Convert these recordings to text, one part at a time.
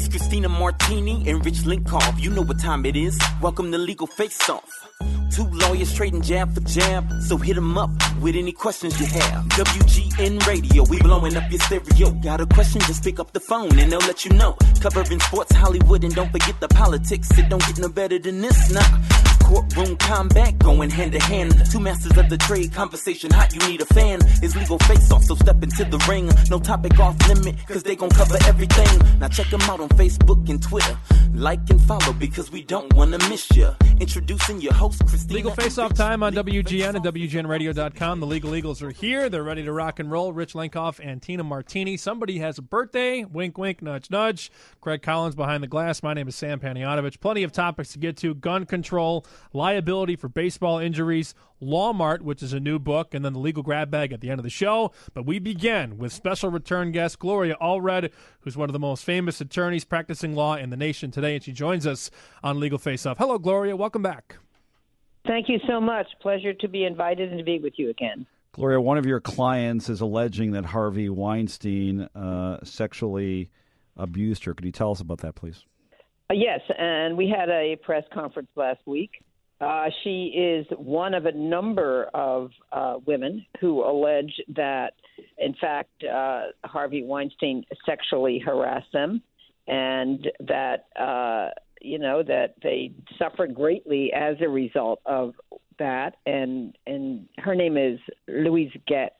Christina Martini and Rich Linkoff. You know what time it is. Welcome to Legal Face Off. Two lawyers trading jab for jab, so hit them up with any questions you have. WGN Radio, we blowing up your stereo. Got a question, just pick up the phone and they'll let you know. Covering sports, Hollywood, and don't forget the politics. It don't get no better than this, nah. Courtroom combat going hand to hand. Two masters of the trade, conversation hot, you need a fan. It's Legal Face Off, so step into the ring. No topic off limit, cause they gon' cover everything. Now check them out on Facebook and Twitter. Like and follow, because we don't wanna miss ya. Introducing your host, Christina. Legal Face-Off time on WGN and WGNradio.com. The Legal Eagles are here. They're ready to rock and roll. Rich Linkoff and Tina Martini. Somebody has a birthday. Wink, wink, nudge, nudge. Craig Collins behind the glass. My name is Sam Panayotovich. Plenty of topics to get to. Gun control, liability for baseball injuries, Lawmart, which is a new book, and then the legal grab bag at the end of the show. But we begin with special return guest Gloria Allred, who's one of the most famous attorneys practicing law in the nation today, and she joins us on Legal Face-Off. Hello, Gloria. Welcome back. Thank you so much. Pleasure to be invited and to be with you again. Gloria, one of your clients is alleging that Harvey Weinstein sexually abused her. Could you tell us about that, please? Yes, and we had a press conference last week. She is one of a number of women who allege that, in fact, Harvey Weinstein sexually harassed them and that, that they suffered greatly as a result of that. And her name is Louisette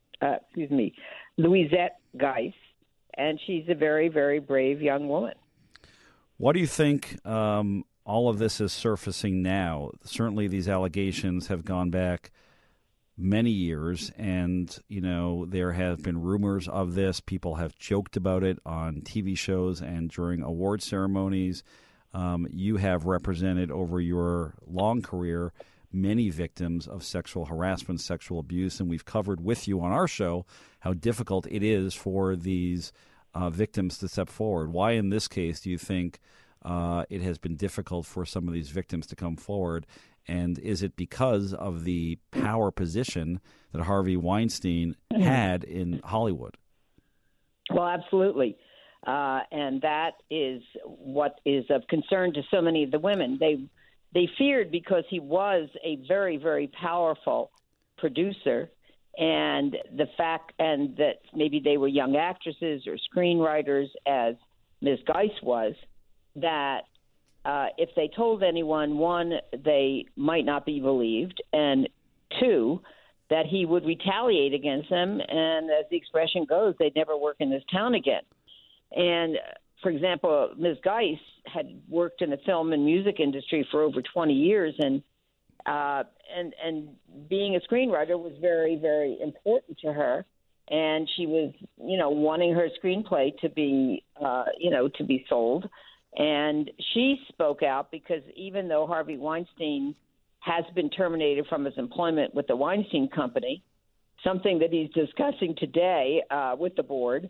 Geis, and she's a very, very brave young woman. What do you think all of this is surfacing now? Certainly these allegations have gone back many years, and, there have been rumors of this. People have joked about it on TV shows and during award ceremonies. You have represented over your long career many victims of sexual harassment, sexual abuse, and we've covered with you on our show how difficult it is for these victims to step forward. Why in this case do you think it has been difficult for some of these victims to come forward? And is it because of the power position that Harvey Weinstein had in Hollywood? Well, absolutely. And that is what is of concern to so many of the women. They feared because he was a very, very powerful producer, and the fact and that maybe they were young actresses or screenwriters, as Ms. Geis was, that if they told anyone, one, they might not be believed, and two, that he would retaliate against them, and as the expression goes, they'd never work in this town again. And, for example, Ms. Geis had worked in the film and music industry for over 20 years, and being a screenwriter was very, very important to her. And she was, wanting her screenplay to be, to be sold. And she spoke out because even though Harvey Weinstein has been terminated from his employment with the Weinstein Company, something that he's discussing today with the board,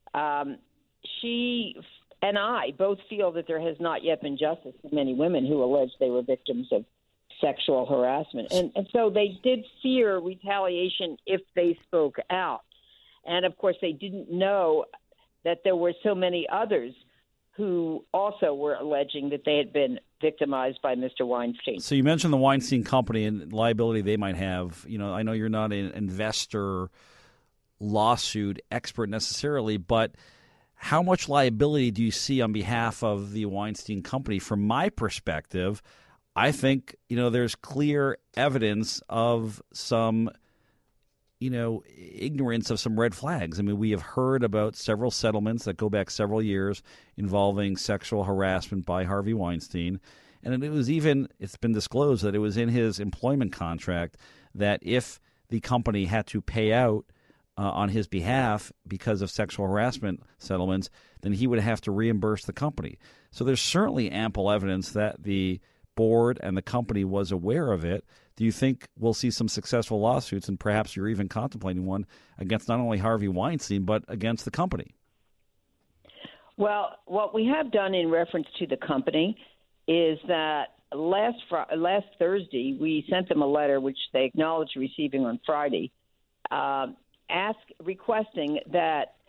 she and I both feel that there has not yet been justice for many women who allege they were victims of sexual harassment. And so they did fear retaliation if they spoke out. And, of course, they didn't know that there were so many others who also were alleging that they had been victimized by Mr. Weinstein. So you mentioned the Weinstein Company and liability they might have. I know you're not an investor lawsuit expert necessarily, but how much liability do you see on behalf of the Weinstein Company? From my perspective, I think, there's clear evidence of some, ignorance of some red flags. I mean, we have heard about several settlements that go back several years involving sexual harassment by Harvey Weinstein. And it's been disclosed that it was in his employment contract that if the company had to pay out on his behalf because of sexual harassment settlements, then he would have to reimburse the company. So there's certainly ample evidence that the board and the company was aware of it. Do you think we'll see some successful lawsuits, and perhaps you're even contemplating one against not only Harvey Weinstein but against the company? Well, what we have done in reference to the company is that last Thursday we sent them a letter which they acknowledged receiving on Friday, requesting that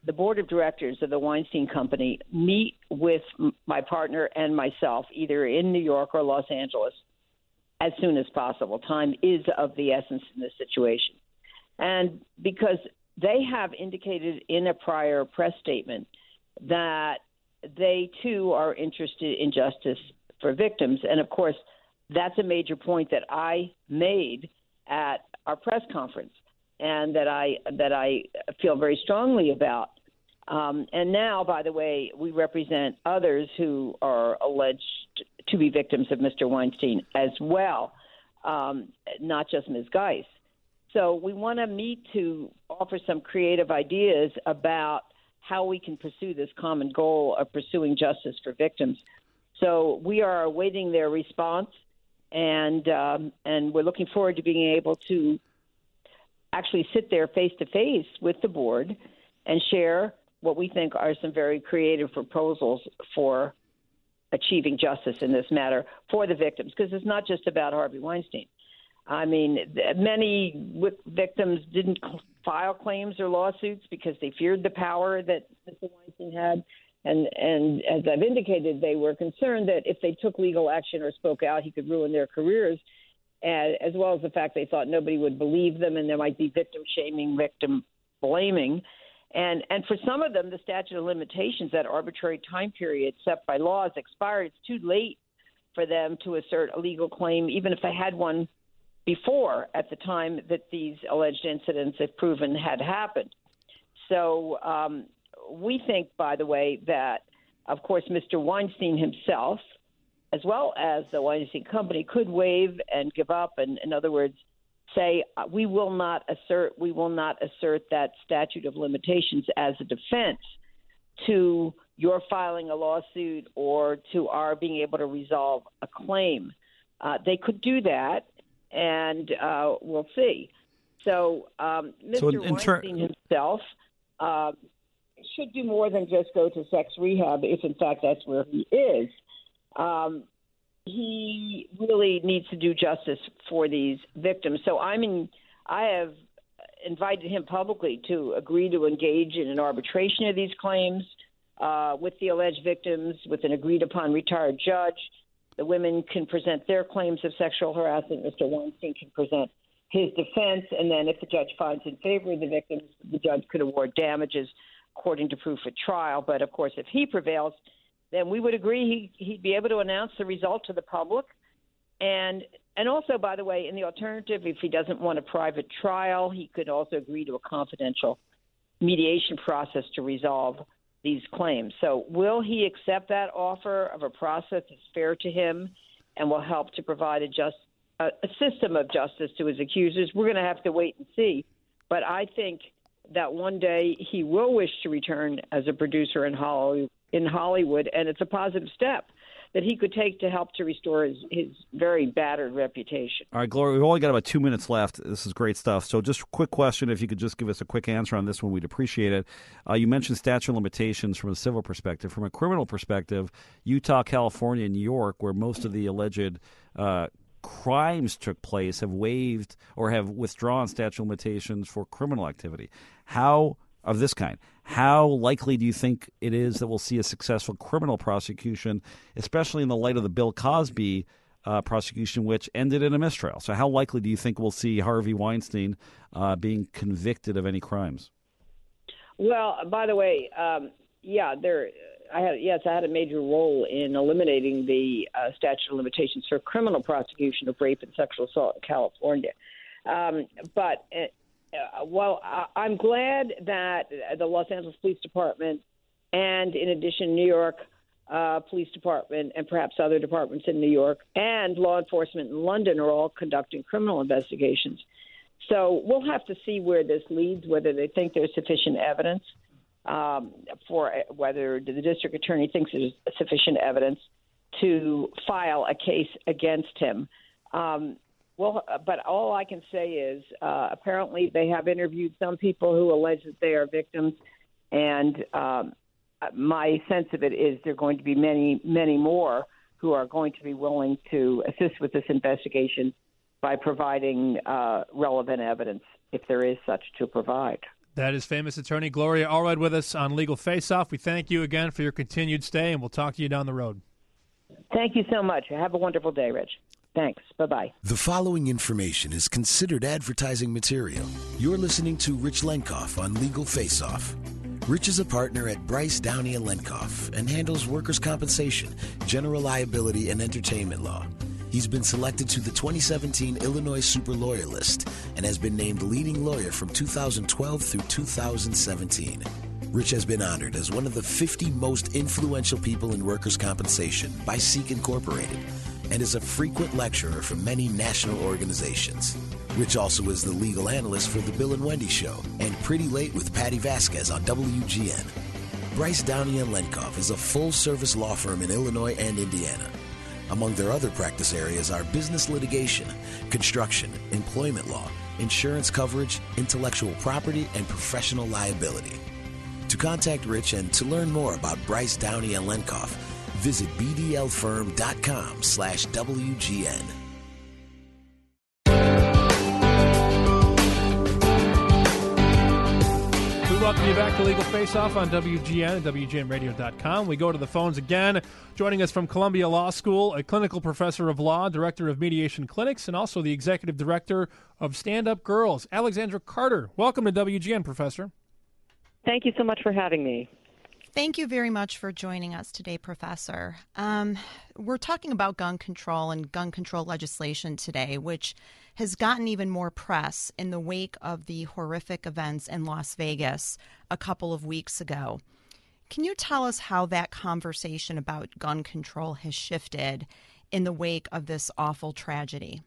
the board of directors of the Weinstein Company meet with my partner and myself, either in New York or Los Angeles, as soon as possible. Time is of the essence in this situation. And because they have indicated in a prior press statement that they, too, are interested in justice for victims. And, of course, that's a major point that I made at our press conference and that I feel very strongly about. And now, by the way, we represent others who are alleged to be victims of Mr. Weinstein as well, not just Ms. Geis. So we want to meet to offer some creative ideas about how we can pursue this common goal of pursuing justice for victims. So we are awaiting their response, and we're looking forward to being able to actually sit there face-to-face with the board and share what we think are some very creative proposals for achieving justice in this matter for the victims, because it's not just about Harvey Weinstein. I mean, many victims didn't file claims or lawsuits because they feared the power that Mr. Weinstein had. And as I've indicated, they were concerned that if they took legal action or spoke out, he could ruin their careers, as well as the fact they thought nobody would believe them and there might be victim shaming, victim blaming. And for some of them, the statute of limitations, that arbitrary time period set by law, has expired. It's too late for them to assert a legal claim, even if they had one before, at the time that these alleged incidents, if proven, had happened. So we think, by the way, that, of course, Mr. Weinstein himself, as well as the Weinstein Company, could waive and give up, and in other words, say we will not assert that statute of limitations as a defense to your filing a lawsuit or to our being able to resolve a claim. They could do that, and we'll see. So Mr. Weinstein himself should do more than just go to sex rehab, if in fact that's where he is. He really needs to do justice for these victims. So I have invited him publicly to agree to engage in an arbitration of these claims with the alleged victims, with an agreed-upon retired judge. The women can present their claims of sexual harassment. Mr. Weinstein can present his defense, and then if the judge finds in favor of the victims, the judge could award damages according to proof at trial. But, of course, if he prevails, then we would agree he'd be able to announce the result to the public. And also, by the way, in the alternative, if he doesn't want a private trial, he could also agree to a confidential mediation process to resolve these claims. So will he accept that offer of a process that's fair to him and will help to provide a system of justice to his accusers? We're going to have to wait and see. But I think that one day he will wish to return as a producer in Hollywood, and it's a positive step that he could take to help to restore his very battered reputation. All right, Gloria, we've only got about 2 minutes left. This is great stuff. So just a quick question, if you could just give us a quick answer on this one, we'd appreciate it. You mentioned statute of limitations from a civil perspective. From a criminal perspective, Utah, California, and New York, where most of the alleged crimes took place, have waived or have withdrawn statute of limitations for criminal activity. Of this kind, how likely do you think it is that we'll see a successful criminal prosecution, especially in the light of the Bill Cosby prosecution, which ended in a mistrial? So how likely do you think we'll see Harvey Weinstein being convicted of any crimes? Well, by the way, I had a major role in eliminating the statute of limitations for criminal prosecution of rape and sexual assault in California. I'm glad that the Los Angeles Police Department and, in addition, New York Police Department and perhaps other departments in New York and law enforcement in London are all conducting criminal investigations. So we'll have to see where this leads, whether they think there's sufficient evidence, for whether the district attorney thinks there's sufficient evidence to file a case against him. But all I can say is apparently they have interviewed some people who allege that they are victims, and my sense of it is there are going to be many, many more who are going to be willing to assist with this investigation by providing relevant evidence, if there is such to provide. That is famous attorney Gloria Allred with us on Legal Face Off. We thank you again for your continued stay, and we'll talk to you down the road. Thank you so much. Have a wonderful day, Rich. Thanks. Bye-bye. The following information is considered advertising material. You're listening to Rich Lenkoff on Legal Face Off. Rich is a partner at Bryce, Downey & Lenkoff and handles workers' compensation, general liability, and entertainment law. He's been selected to the 2017 Illinois Super Lawyer List and has been named leading lawyer from 2012 through 2017. Rich has been honored as one of the 50 most influential people in workers' compensation by Seek Incorporated and is a frequent lecturer for many national organizations. Rich also is the legal analyst for The Bill and Wendy Show and Pretty Late with Patty Vasquez on WGN. Bryce, Downey & Lenkoff is a full-service law firm in Illinois and Indiana. Among their other practice areas are business litigation, construction, employment law, insurance coverage, intellectual property, and professional liability. To contact Rich and to learn more about Bryce, Downey & Lenkoff, visit bdlfirm.com/WGN. We welcome you back to Legal Face Off on WGN and WGNradio.com. We go to the phones again. Joining us from Columbia Law School, a clinical professor of law, director of mediation clinics, and also the executive director of Stand Up Girls, Alexandra Carter. Welcome to WGN, Professor. Thank you so much for having me. Thank you very much for joining us today, Professor. We're talking about gun control and gun control legislation today, which has gotten even more press in the wake of the horrific events in Las Vegas a couple of weeks ago. Can you tell us how that conversation about gun control has shifted in the wake of this awful tragedy?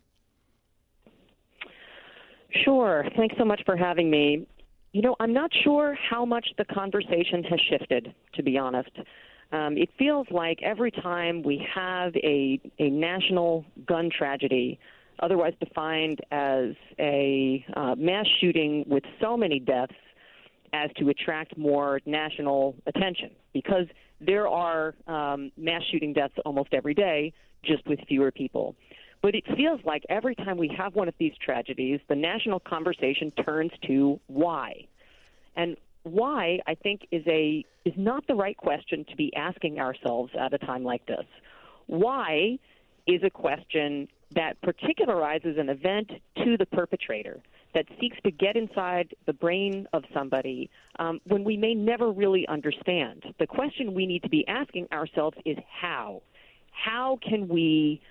Sure. Thanks so much for having me. You know, I'm not sure how much the conversation has shifted, to be honest. It feels like every time we have a national gun tragedy, otherwise defined as a mass shooting with so many deaths as to attract more national attention, because there are mass shooting deaths almost every day, just with fewer people. But it feels like every time we have one of these tragedies, the national conversation turns to why. And why, I think, is not the right question to be asking ourselves at a time like this. Why is a question that particularizes an event to the perpetrator, that seeks to get inside the brain of somebody when we may never really understand. The question we need to be asking ourselves is how. How can we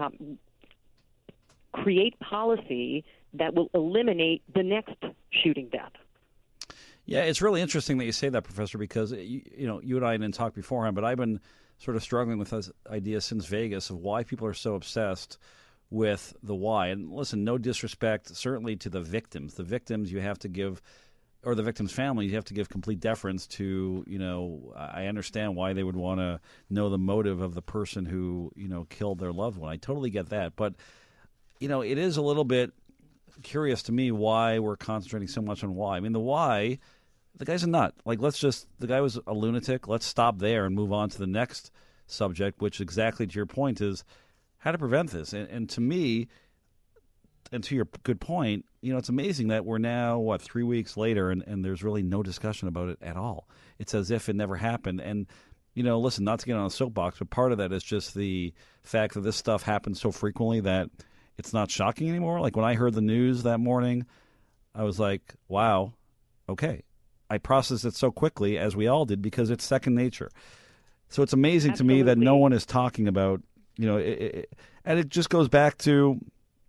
create policy that will eliminate the next shooting death? Yeah, it's really interesting that you say that, Professor, because you and I didn't talk beforehand, but I've been sort of struggling with this idea since Vegas of why people are so obsessed with the why. And listen, no disrespect certainly to the victims. The victims you have to give, or the victims' families, you have to give complete deference to. I understand why they would want to know the motive of the person who killed their loved one. I totally get that, but it is a little bit curious to me why we're concentrating so much on why. I mean, the why, the guy's a nut. Like, the guy was a lunatic. Let's stop there and move on to the next subject, which exactly to your point is how to prevent this. And to me, and to your good point, it's amazing that we're now, 3 weeks later, and there's really no discussion about it at all. It's as if it never happened. And, listen, not to get on a soapbox, but part of that is just the fact that this stuff happens so frequently that it's not shocking anymore. Like when I heard the news that morning, I was like, wow, okay. I processed it so quickly, as we all did, because it's second nature. So it's amazing to me that no one is talking about, and it just goes back to,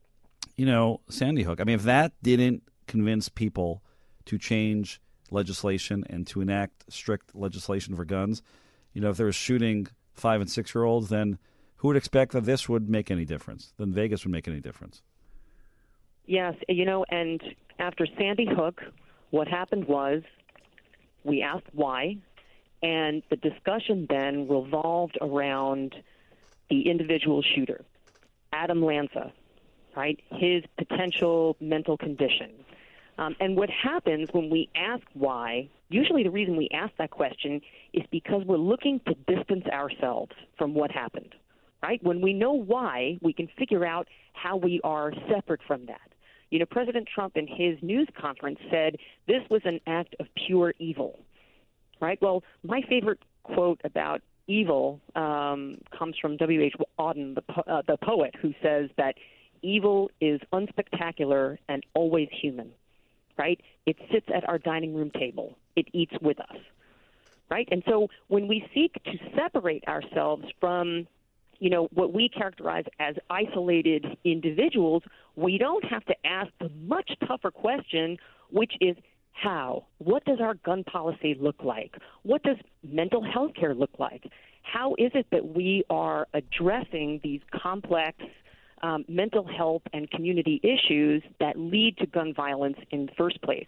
Sandy Hook. I mean, if that didn't convince people to change legislation and to enact strict legislation for guns, if there was shooting 5- and 6-year-olds, then who would expect that this would make any difference? Then Vegas would make any difference. Yes, and after Sandy Hook, what happened was we asked why, and the discussion then revolved around the individual shooter, Adam Lanza, right? His potential mental condition. And what happens when we ask why, usually the reason we ask that question is because we're looking to distance ourselves from what happened. Right? When we know why, we can figure out how we are separate from that. President Trump in his news conference said this was an act of pure evil, right? Well, my favorite quote about evil comes from W.H. Auden, the poet, who says that evil is unspectacular and always human, right? It sits at our dining room table. It eats with us, right? And so when we seek to separate ourselves from what we characterize as isolated individuals, we don't have to ask the much tougher question, which is how? What does our gun policy look like? What does mental health care look like? How is it that we are addressing these complex mental health and community issues that lead to gun violence in the first place?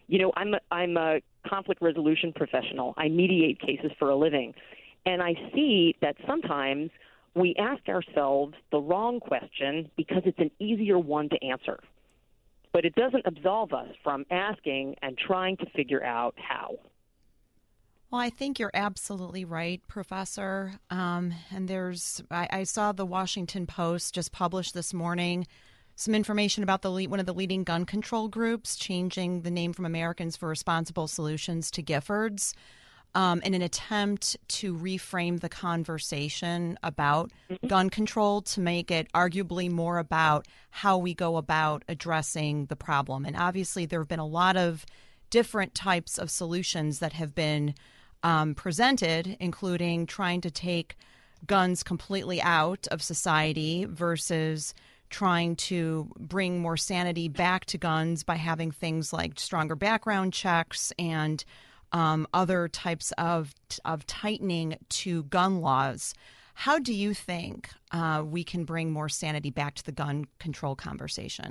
I'm a conflict resolution professional. I mediate cases for a living. And I see that sometimes we ask ourselves the wrong question because it's an easier one to answer. But it doesn't absolve us from asking and trying to figure out how. Well, I think you're absolutely right, Professor. And I saw the Washington Post just published this morning some information about one of the leading gun control groups changing the name from Americans for Responsible Solutions to Giffords in an attempt to reframe the conversation about gun control to make it arguably more about how we go about addressing the problem. And obviously, there have been a lot of different types of solutions that have been presented, including trying to take guns completely out of society versus trying to bring more sanity back to guns by having things like stronger background checks and other types of tightening to gun laws. How do you think we can bring more sanity back to the gun control conversation?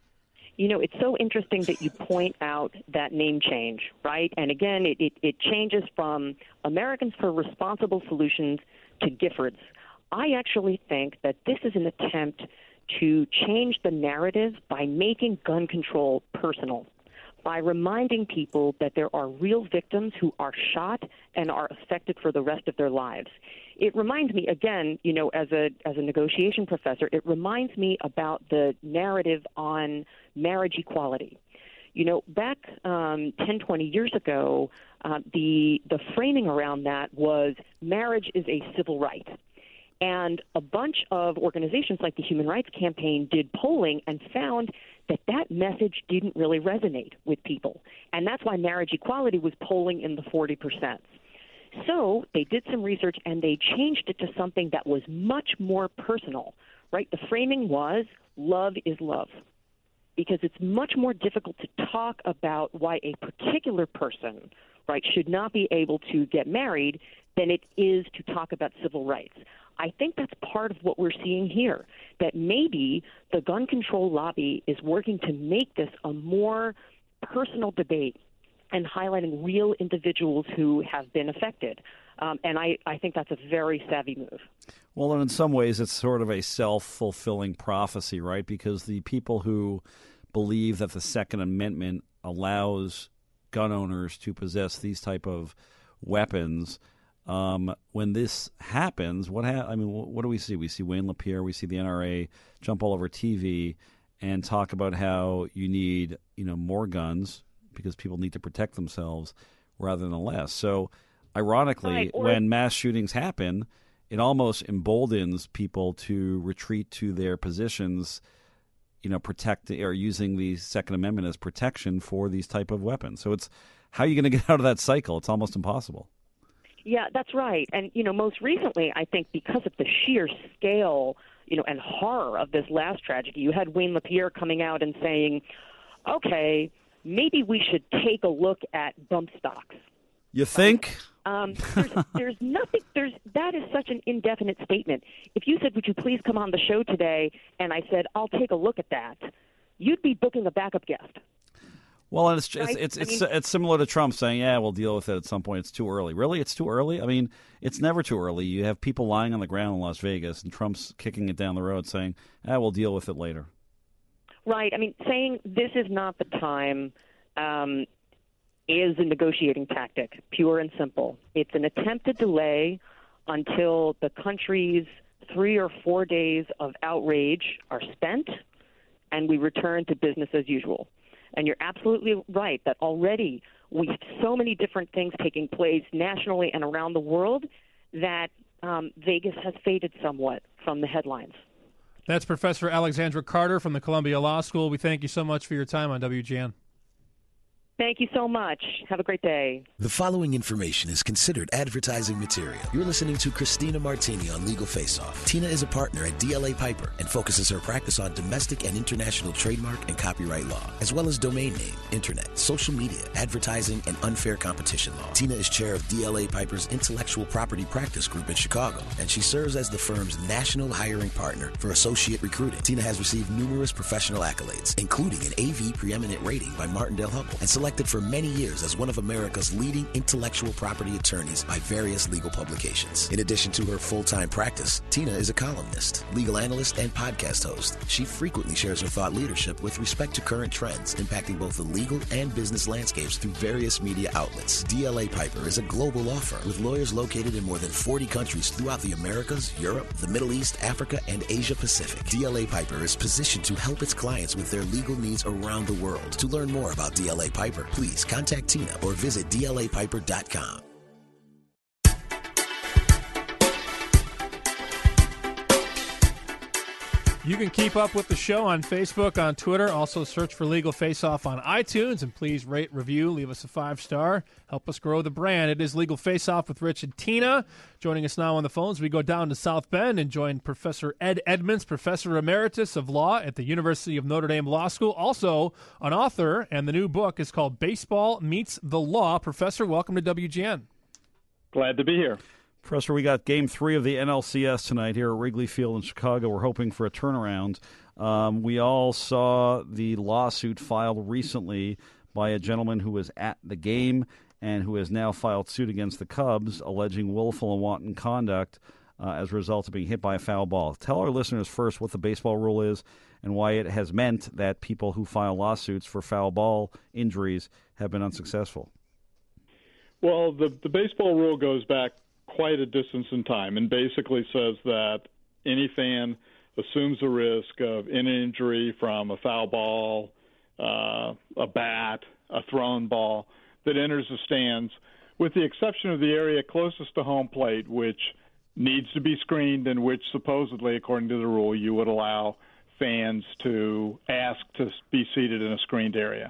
It's so interesting that you point out that name change, right? And again, it changes from Americans for Responsible Solutions to Giffords. I actually think that this is an attempt to change the narrative by making gun control personal, by reminding people that there are real victims who are shot and are affected for the rest of their lives. It reminds me, again, as a negotiation professor, it reminds me about the narrative on marriage equality. Back 10, 20 years ago, the framing around that was marriage is a civil right. And a bunch of organizations like the Human Rights Campaign did polling and found that message didn't really resonate with people. And that's why marriage equality was polling in the 40%. So they did some research and they changed it to something that was much more personal, right? The framing was love is love, because it's much more difficult to talk about why a particular person, right, should not be able to get married than it is to talk about civil rights. I think that's part of what we're seeing here, that maybe the gun control lobby is working to make this a more personal debate and highlighting real individuals who have been affected. And I think that's a very savvy move. Well, and in some ways it's sort of a self-fulfilling prophecy, right? Because the people who believe that the Second Amendment allows gun owners to possess these type of weapons, when this happens, what do we see? We see Wayne LaPierre, we see the NRA jump all over TV and talk about how you need, more guns because people need to protect themselves rather than less. So, ironically, when mass shootings happen, it almost emboldens people to retreat to their positions, protecting or using the Second Amendment as protection for these type of weapons. So it's how are you going to get out of that cycle? It's almost impossible. Yeah, that's right. And, most recently, I think because of the sheer scale, and horror of this last tragedy, you had Wayne LaPierre coming out and saying, okay, maybe we should take a look at bump stocks. You think? There's nothing. That is such an indefinite statement. If you said, "Would you please come on the show today?" and I said, "I'll take a look at that," you'd be booking a backup guest. Well, and it's similar to Trump saying, "Yeah, we'll deal with it at some point. It's too early." Really, it's too early. I mean, it's never too early. You have people lying on the ground in Las Vegas, and Trump's kicking it down the road, saying, "We'll deal with it later." Right. I mean, saying this is not the time is a negotiating tactic, pure and simple. It's an attempt to delay until the country's 3 or 4 days of outrage are spent, and we return to business as usual. And you're absolutely right that already we have so many different things taking place nationally and around the world that Vegas has faded somewhat from the headlines. That's Professor Alexandra Carter from the Columbia Law School. We thank you so much for your time on WGN. Thank you so much. Have a great day. The following information is considered advertising material. You're listening to Christina Martini on Legal Face Off. Tina is a partner at DLA Piper and focuses her practice on domestic and international trademark and copyright law, as well as domain name, internet, social media, advertising, and unfair competition law. Tina is chair of DLA Piper's intellectual property practice group in Chicago, and she serves as the firm's national hiring partner for associate recruiting. Tina has received numerous professional accolades, including an AV preeminent rating by Martindale-Hubbell, and selected for many years as one of America's leading intellectual property attorneys by various legal publications. In addition to her full-time practice, Tina is a columnist, legal analyst, and podcast host. She frequently shares her thought leadership with respect to current trends impacting both the legal and business landscapes through various media outlets. DLA Piper is a global law firm with lawyers located in more than 40 countries throughout the Americas, Europe, the Middle East, Africa, and Asia Pacific. DLA Piper is positioned to help its clients with their legal needs around the world. To learn more about DLA Piper, please contact Tina or visit dlapiper.com. You can keep up with the show on Facebook, on Twitter. Also search for Legal Face Off on iTunes, and please rate, review, leave us a 5-star. Help us grow the brand. It is Legal Face Off with Rich and Tina. Joining us now on the phones, we go down to South Bend and join Professor Ed Edmonds, Professor Emeritus of Law at the University of Notre Dame Law School, also an author, and the new book is called Baseball Meets the Law. Professor, welcome to WGN. Glad to be here. Professor, we got Game 3 of the NLCS tonight here at Wrigley Field in Chicago. We're hoping for a turnaround. We all saw the lawsuit filed recently by a gentleman who was at the game and who has now filed suit against the Cubs, alleging willful and wanton conduct as a result of being hit by a foul ball. Tell our listeners first what the baseball rule is and why it has meant that people who file lawsuits for foul ball injuries have been unsuccessful. Well, the baseball rule goes back quite a distance in time and basically says that any fan assumes the risk of an injury from a foul ball, a bat, a thrown ball that enters the stands, with the exception of the area closest to home plate, which needs to be screened and which supposedly, according to the rule, you would allow fans to ask to be seated in a screened area.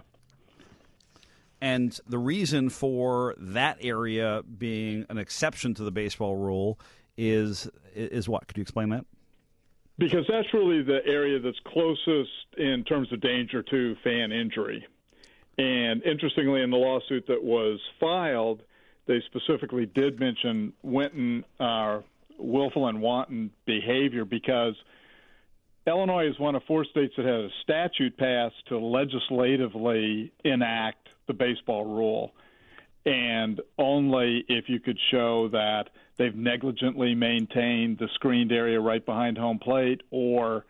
And the reason for that area being an exception to the baseball rule is what? Could you explain that? Because that's really the area that's closest in terms of danger to fan injury. And interestingly, in the lawsuit that was filed, they specifically did mention willful and wanton behavior because Illinois is one of 4 states that has a statute passed to legislatively enact the baseball rule, and only if you could show that they've negligently maintained the screened area right behind home plate or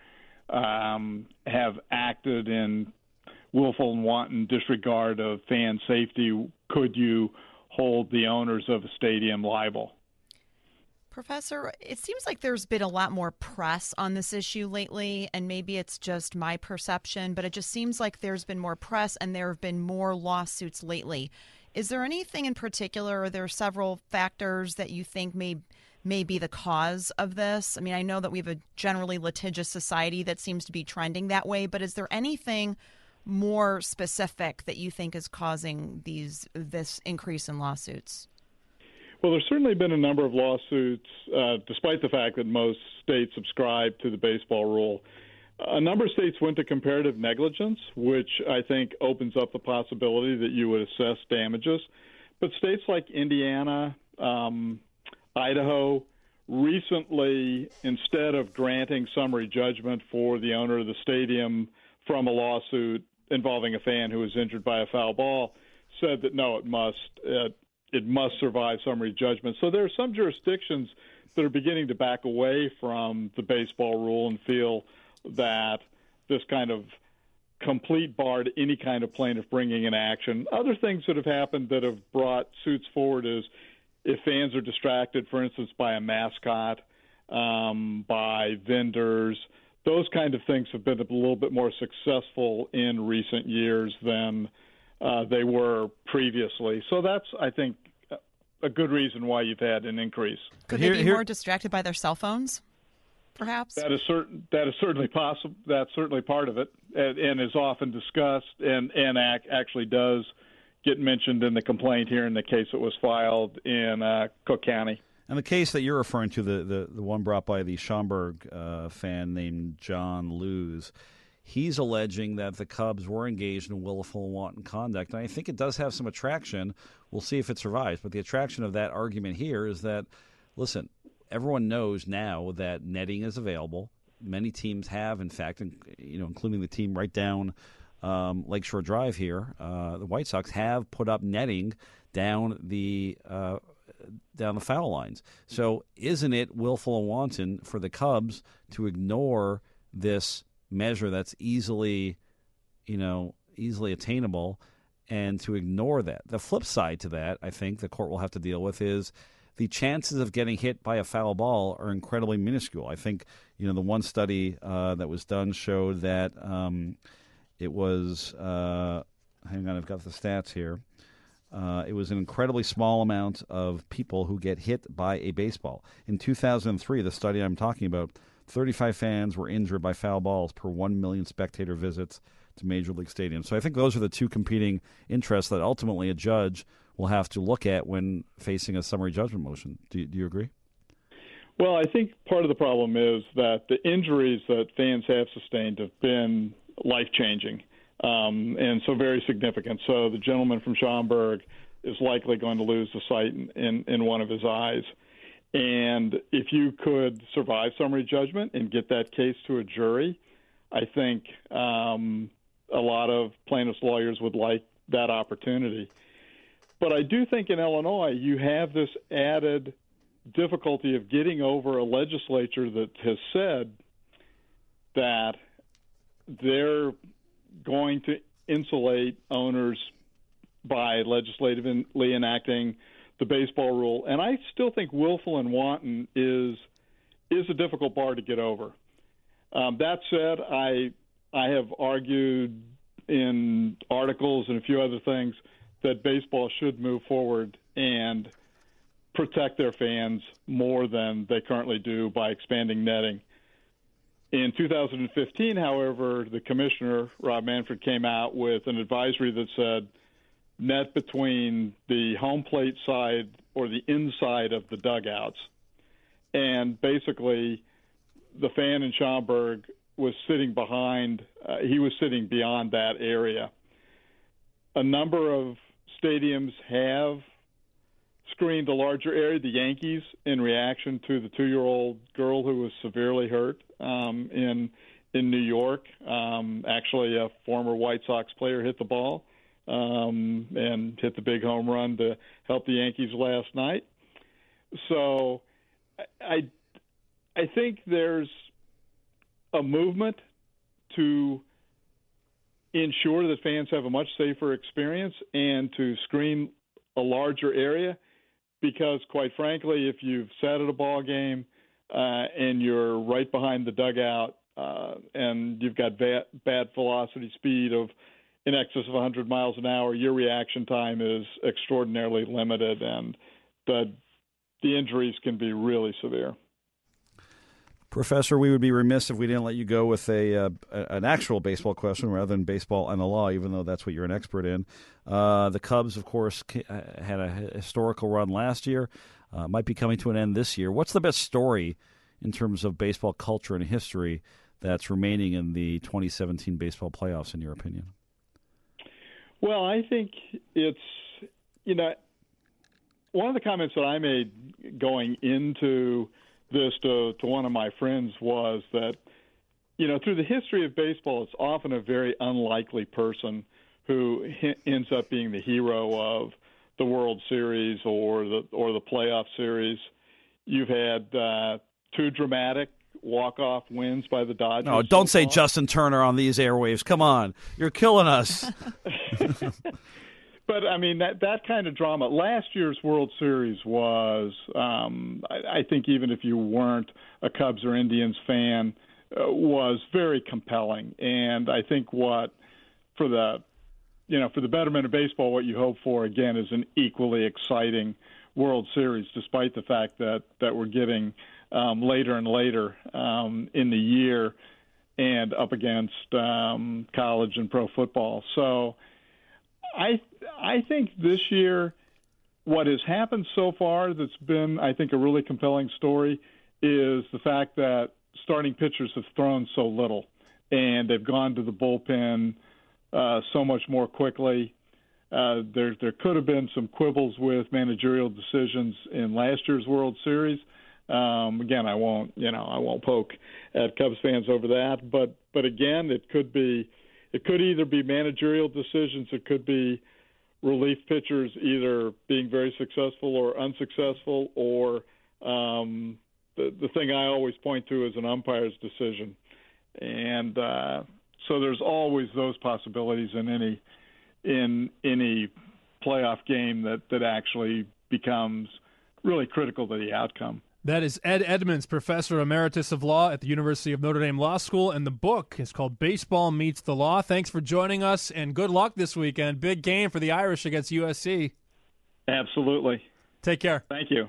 have acted in willful and wanton disregard of fan safety could you hold the owners of a stadium liable. Professor, it seems like there's been a lot more press on this issue lately, and maybe it's just my perception, but it just seems like there's been more press and there have been more lawsuits lately. Is there anything in particular, or there are several factors that you think may be the cause of this? I mean, I know that we have a generally litigious society that seems to be trending that way, but is there anything more specific that you think is causing this increase in lawsuits? Well, there's certainly been a number of lawsuits, despite the fact that most states subscribe to the baseball rule. A number of states went to comparative negligence, which I think opens up the possibility that you would assess damages. But states like Indiana, Idaho, recently, instead of granting summary judgment for the owner of the stadium from a lawsuit involving a fan who was injured by a foul ball, said that no, it must survive summary judgment. So there are some jurisdictions that are beginning to back away from the baseball rule and feel that this kind of complete bar to any kind of plaintiff bringing an action. Other things that have happened that have brought suits forward is if fans are distracted, for instance, by a mascot, by vendors, those kind of things have been a little bit more successful in recent years than they were previously. So that's, I think, a good reason why you've had an increase. Could they be more distracted by their cell phones, perhaps? That is certainly possible. That's certainly part of it, and is often discussed, and actually does get mentioned in the complaint here in the case that was filed in Cook County. And the case that you're referring to, the one brought by the Schaumburg fan named John Lewis, he's alleging that the Cubs were engaged in willful and wanton conduct. And I think it does have some attraction. We'll see if it survives. But the attraction of that argument here is that, listen, everyone knows now that netting is available. Many teams have, in fact, including the team right down Lakeshore Drive here. The White Sox have put up netting down the foul lines. So isn't it willful and wanton for the Cubs to ignore this measure that's easily attainable, and to ignore that? The flip side to that, I think the court will have to deal with, is the chances of getting hit by a foul ball are incredibly minuscule. I think, the one study that was done showed that it was, hang on, I've got the stats here. It was an incredibly small amount of people who get hit by a baseball. In 2003, the study I'm talking about, 35 fans were injured by foul balls per 1 million spectator visits to Major League stadiums. So I think those are the two competing interests that ultimately a judge will have to look at when facing a summary judgment motion. Do you agree? Well, I think part of the problem is that the injuries that fans have sustained have been life-changing, and so very significant. So the gentleman from Schaumburg is likely going to lose the sight in one of his eyes. And if you could survive summary judgment and get that case to a jury, I think a lot of plaintiffs' lawyers would like that opportunity. But I do think in Illinois you have this added difficulty of getting over a legislature that has said that they're going to insulate owners by legislatively enacting the baseball rule. And I still think willful and wanton is a difficult bar to get over. That said, I have argued in articles and a few other things that baseball should move forward and protect their fans more than they currently do by expanding netting. In 2015, however, the commissioner, Rob Manfred, came out with an advisory that said net between the home plate side or the inside of the dugouts. And basically, the fan in Schaumburg was sitting he was sitting beyond that area. A number of stadiums have screened a larger area, the Yankees, in reaction to the 2-year-old girl who was severely hurt in New York. Actually, a former White Sox player hit the ball and hit the big home run to help the Yankees last night. So I think there's a movement to ensure that fans have a much safer experience and to screen a larger area, because quite frankly, if you've sat at a ball game and you're right behind the dugout and you've got bad velocity speed of in excess of 100 miles an hour, your reaction time is extraordinarily limited, and the injuries can be really severe. Professor, we would be remiss if we didn't let you go with an actual baseball question rather than baseball and the law, even though that's what you're an expert in. The Cubs, of course, had a historical run last year, might be coming to an end this year. What's the best story in terms of baseball culture and history that's remaining in the 2017 baseball playoffs, in your opinion? Well, I think it's, one of the comments that I made going into this to one of my friends was that, through the history of baseball, it's often a very unlikely person who ends up being the hero of the World Series or the playoff series. You've had two dramatic walk-off wins by the Dodgers. No, don't say Justin Turner on these airwaves. Come on. You're killing us. But, I mean, that kind of drama. Last year's World Series was, I think even if you weren't a Cubs or Indians fan, was very compelling. And I think for the betterment of baseball, what you hope for, again, is an equally exciting World Series, despite the fact that we're getting later and later in the year and up against college and pro football. So I think this year what has happened so far that's been, I think, a really compelling story is the fact that starting pitchers have thrown so little, and they've gone to the bullpen so much more quickly. There could have been some quibbles with managerial decisions in last year's World Series. Again, I won't poke at Cubs fans over that, but again, it could either be managerial decisions, it could be relief pitchers either being very successful or unsuccessful, or the thing I always point to is an umpire's decision. And so there's always those possibilities in any playoff game that actually becomes really critical to the outcome. That is Ed Edmonds, Professor Emeritus of Law at the University of Notre Dame Law School, and the book is called Baseball Meets the Law. Thanks for joining us, and good luck this weekend. Big game for the Irish against USC. Absolutely. Take care. Thank you.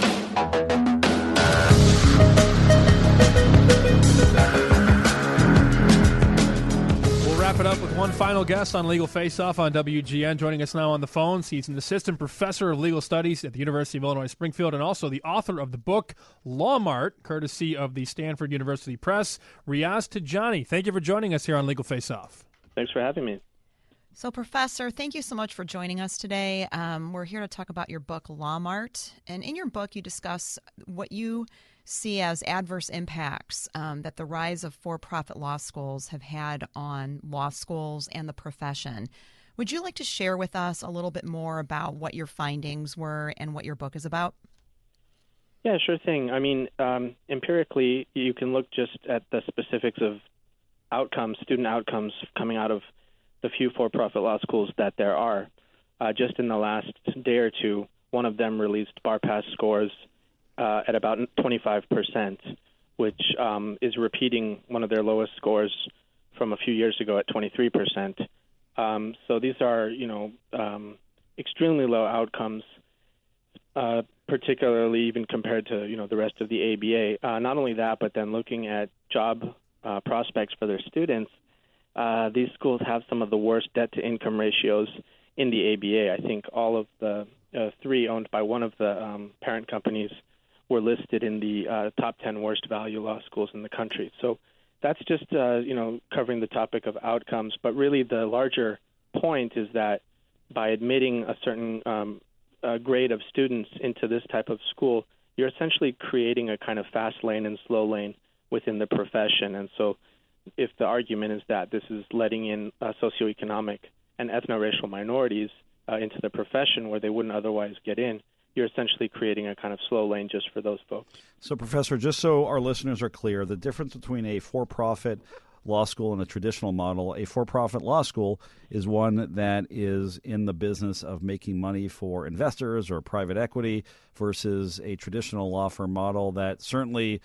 Wrap it up with one final guest on Legal Face-Off on WGN. Joining us now on the phones, he's an assistant professor of legal studies at the University of Illinois Springfield and also the author of the book Law Mart, courtesy of the Stanford University Press, Riaz Tejani. Thank you for joining us here on Legal Face-Off. Thanks for having me. So, Professor, thank you so much for joining us today. We're here to talk about your book, Law Mart. And in your book, you discuss what you see as adverse impacts that the rise of for-profit law schools have had on law schools and the profession. Would you like to share with us a little bit more about what your findings were and what your book is about? Yeah, sure thing. I mean, empirically, you can look just at the specifics of outcomes, student outcomes coming out of the few for-profit law schools that there are. Just in the last day or two, one of them released bar pass scores at about 25%, which is repeating one of their lowest scores from a few years ago at 23%. So these are, extremely low outcomes, particularly even compared to, the rest of the ABA. Not only that, but then looking at job prospects for their students, these schools have some of the worst debt-to-income ratios in the ABA. I think all of the three owned by one of the parent companies were listed in the top 10 worst value law schools in the country. So that's just, covering the topic of outcomes. But really the larger point is that by admitting a certain grade of students into this type of school, you're essentially creating a kind of fast lane and slow lane within the profession. And so if the argument is that this is letting in socioeconomic and ethno-racial minorities into the profession where they wouldn't otherwise get in, you're essentially creating a kind of slow lane just for those folks. So, Professor, just so our listeners are clear, the difference between a for-profit law school and a traditional model, a for-profit law school is one that is in the business of making money for investors or private equity versus a traditional law firm model that certainly,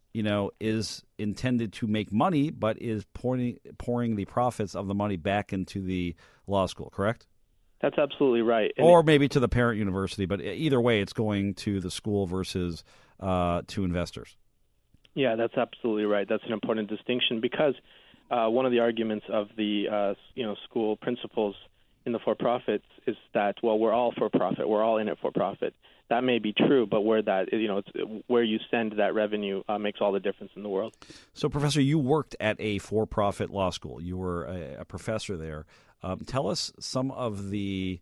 is intended to make money but is pouring the profits of the money back into the law school, correct? That's absolutely right. Or maybe to the parent university, but either way, it's going to the school versus to investors. Yeah, that's absolutely right. That's an important distinction because one of the arguments of the school principals in the for-profits is that, well, we're all for-profit, we're all in it for profit. That may be true, but where that it's where you send that revenue makes all the difference in the world. So, Professor, you worked at a for-profit law school. You were a professor there. Tell us some of the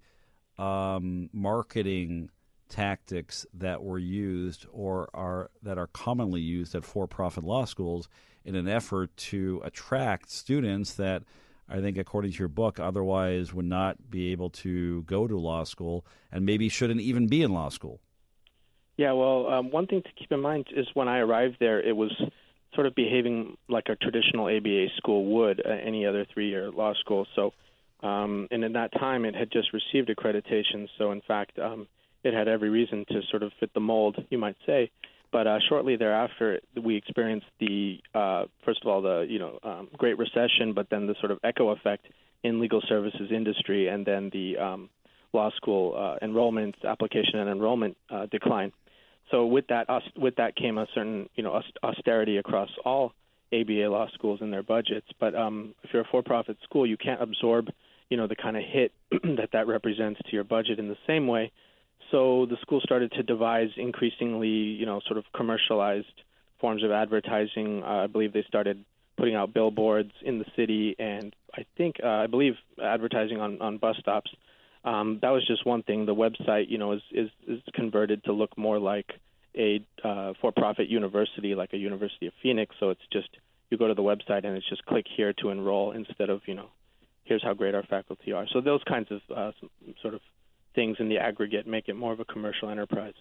marketing tactics that were used or that are commonly used at for-profit law schools in an effort to attract students that I think, according to your book, otherwise would not be able to go to law school and maybe shouldn't even be in law school. Yeah, well, one thing to keep in mind is when I arrived there, it was sort of behaving like a traditional ABA school would any other three-year law school. So, and in that time, it had just received accreditation. So, in fact, it had every reason to sort of fit the mold, you might say. But shortly thereafter, we experienced the first of all the Great Recession, but then the sort of echo effect in legal services industry, and then the law school enrollment application and enrollment decline. So with that came a certain austerity across all ABA law schools in their budgets. But if you're a for-profit school, you can't absorb the kind of hit that represents to your budget in the same way. So the school started to devise increasingly, sort of commercialized forms of advertising. I believe they started putting out billboards in the city, and I believe advertising on bus stops. That was just one thing. The website, is converted to look more like a for-profit university, like a University of Phoenix. So it's just you go to the website and it's just click here to enroll instead of here's how great our faculty are. So those kinds of sort of things in the aggregate make it more of a commercial enterprise.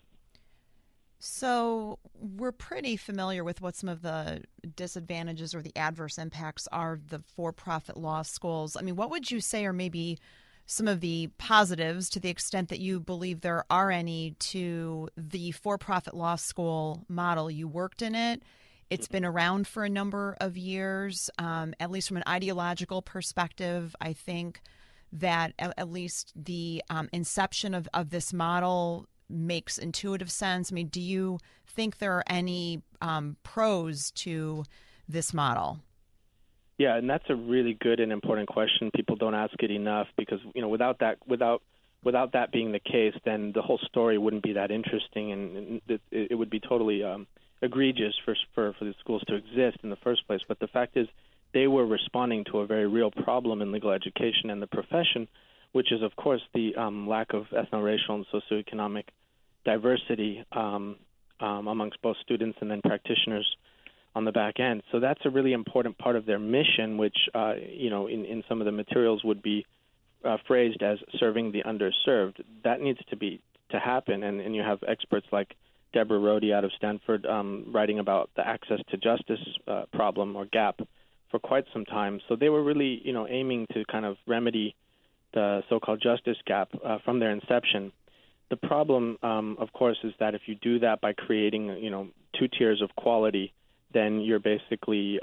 So we're pretty familiar with what some of the disadvantages or the adverse impacts are of the for-profit law schools. I mean, what would you say are maybe some of the positives, to the extent that you believe there are any, to the for-profit law school model? You worked in it. It's been around for a number of years, at least from an ideological perspective. I think that at least the inception of this model makes intuitive sense. I mean, do you think there are any pros to this model? Yeah, and that's a really good and important question. People don't ask it enough because, without that being the case, then the whole story wouldn't be that interesting, and it would be totally egregious for the schools to exist in the first place. But the fact is, they were responding to a very real problem in legal education and the profession, which is, of course, the lack of ethno-racial and socioeconomic diversity amongst both students and then practitioners on the back end. So that's a really important part of their mission, which, in some of the materials would be phrased as serving the underserved. That needs to happen, and you have experts like Deborah Rohde out of Stanford writing about the access to justice problem or gap for quite some time. So they were really, aiming to kind of remedy the so-called justice gap from their inception. The problem, of course, is that if you do that by creating, two tiers of quality, then you're basically,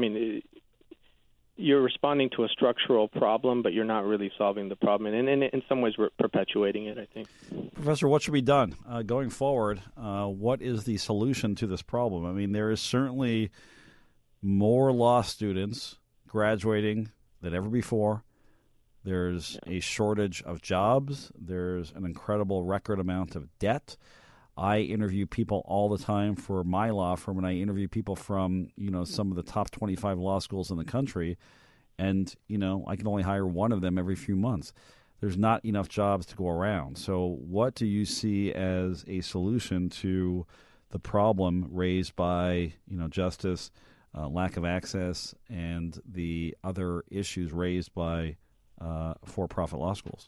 you're responding to a structural problem, but you're not really solving the problem. And in some ways, we're perpetuating it, I think. Professor, what should be done going forward? What is the solution to this problem? I mean, there is certainly more law students graduating than ever before. There's a shortage of jobs. There's an incredible record amount of debt. I interview people all the time for my law firm, and I interview people from, some of the top 25 law schools in the country, and, I can only hire one of them every few months. There's not enough jobs to go around. So what do you see as a solution to the problem raised by, justice, lack of access, and the other issues raised by for-profit law schools?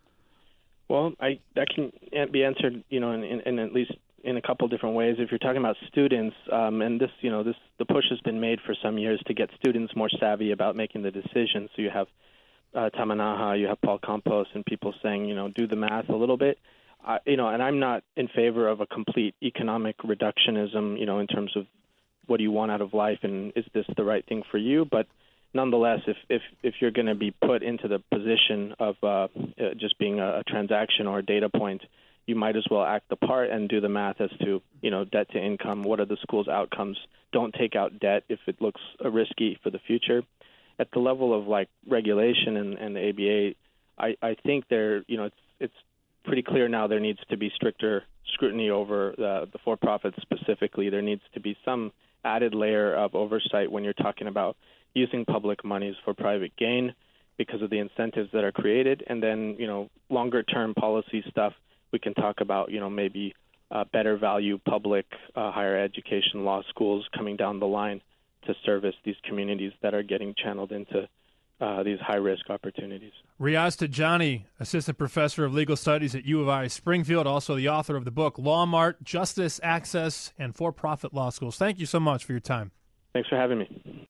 Well, that can be answered, in at least in a couple different ways. If you're talking about students, and the push has been made for some years to get students more savvy about making the decisions. So you have Tamanaha, you have Paul Campos, and people saying, do the math a little bit. And I'm not in favor of a complete economic reductionism, in terms of what do you want out of life and is this the right thing for you? But nonetheless, if you're going to be put into the position of just being a transaction or a data point, you might as well act the part and do the math as to, debt to income. What are the school's outcomes? Don't take out debt if it looks risky for the future. At the level of regulation and the ABA, I think it's pretty clear now there needs to be stricter scrutiny over the for-profits specifically. There needs to be some added layer of oversight when you're talking about using public monies for private gain because of the incentives that are created. And then, longer-term policy stuff, we can talk about, maybe better value public higher education law schools coming down the line to service these communities that are getting channeled into these high-risk opportunities. Riaz Tejani, Assistant Professor of Legal Studies at U of I Springfield, also the author of the book Law Mart, Justice, Access, and For-Profit Law Schools. Thank you so much for your time. Thanks for having me.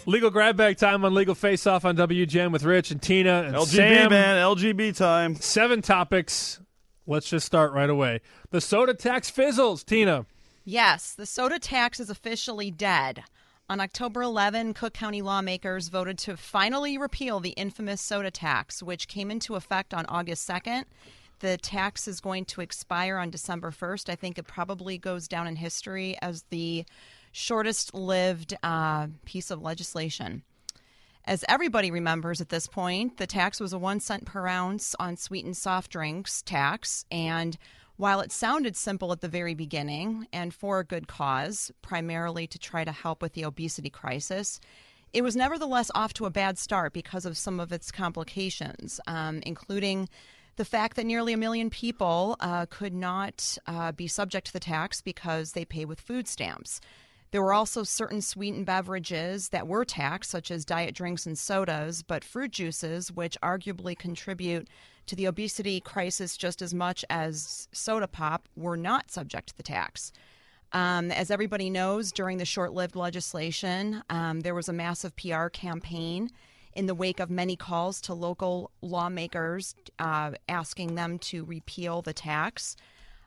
Legal grab bag time on Legal Face Off on WGN with Rich and Tina and LGB, Sam. man. LGB time. 7 topics. Let's just start right away. The soda tax fizzles, Tina. Yes, the soda tax is officially dead. On October 11, Cook County lawmakers voted to finally repeal the infamous soda tax, which came into effect on August 2nd. The tax is going to expire on December 1st. I think it probably goes down in history as the shortest-lived piece of legislation. As everybody remembers at this point, the tax was a 1 cent per ounce on sweetened soft drinks tax, and while it sounded simple at the very beginning and for a good cause, primarily to try to help with the obesity crisis, it was nevertheless off to a bad start because of some of its complications, including the fact that nearly 1 million people could not be subject to the tax because they pay with food stamps. There were also certain sweetened beverages that were taxed, such as diet drinks and sodas, but fruit juices, which arguably contribute to the obesity crisis just as much as soda pop, were not subject to the tax. As everybody knows, during the short-lived legislation, there was a massive PR campaign in the wake of many calls to local lawmakers asking them to repeal the tax.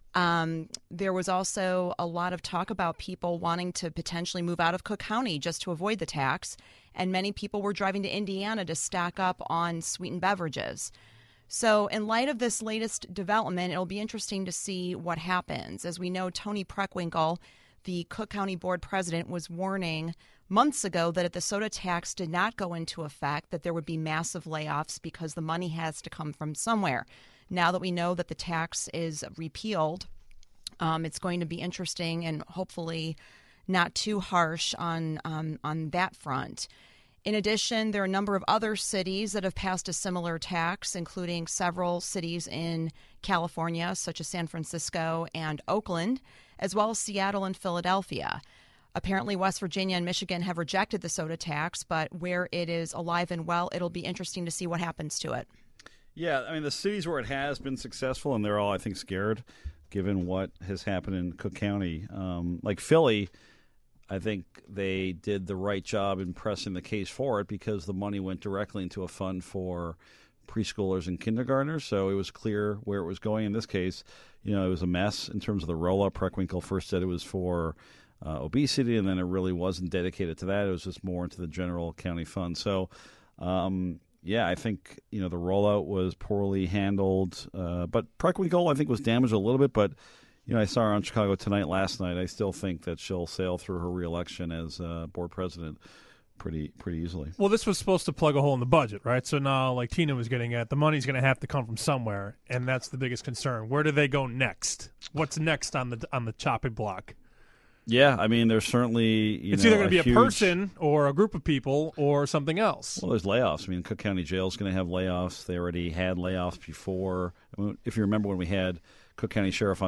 There was also a lot of talk about people wanting to potentially move out of Cook County just to avoid the tax, and many people were driving to Indiana to stock up on sweetened beverages. So in light of this latest development, it'll be interesting to see what happens. As we know, Tony Preckwinkle, the Cook County Board president, was warning months ago that if the soda tax did not go into effect, that there would be massive layoffs because the money has to come from somewhere. Now that we know that the tax is repealed, it's going to be interesting and hopefully not too harsh on that front. In addition, there are a number of other cities that have passed a similar tax, including several cities in California, such as San Francisco and Oakland, as well as Seattle and Philadelphia. Apparently, West Virginia and Michigan have rejected the soda tax, but where it is alive and well, it'll be interesting to see what happens to it. Yeah, I mean, the cities where it has been successful, and they're all, I think, scared, given what has happened in Cook County. Like Philly, I think they did the right job in pressing the case for it because the money went directly into a fund for preschoolers and kindergartners, so it was clear where it was going. In this case, it was a mess in terms of the roll-up. Preckwinkle first said it was for obesity, and then it really wasn't dedicated to that. It was just more into the general county fund. So, I think, the rollout was poorly handled. But Preckwinkle, I think, was damaged a little bit. But, I saw her on Chicago Tonight last night. I still think that she'll sail through her reelection as board president pretty easily. Well, this was supposed to plug a hole in the budget, right? So now, like Tina was getting at, the money's going to have to come from somewhere, and that's the biggest concern. Where do they go next? What's next on the chopping block? Yeah, I mean, there's certainly it's either going to be a person or a group of people or something else. Well, there's layoffs. I mean, Cook County Jail is going to have layoffs. They already had layoffs before. I mean, if you remember when we had Cook County Sheriff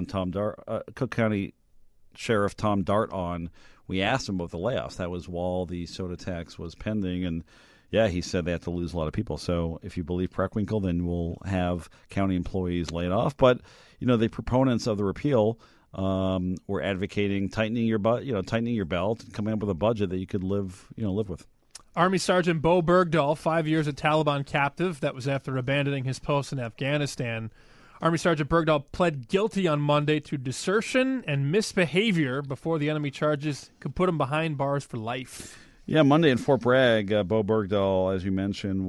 Tom Dart on, we asked him about the layoffs. That was while the soda tax was pending, and yeah, he said they have to lose a lot of people. So if you believe Preckwinkle, then we'll have county employees laid off. But the proponents of the repeal were advocating tightening your belt, and coming up with a budget that you could live with. Army Sergeant Bo Bergdahl, 5 years a Taliban captive. That was after abandoning his post in Afghanistan. Army Sergeant Bergdahl pled guilty on Monday to desertion and misbehavior before the enemy charges could put him behind bars for life. Yeah, Monday in Fort Bragg, Bo Bergdahl, as you mentioned,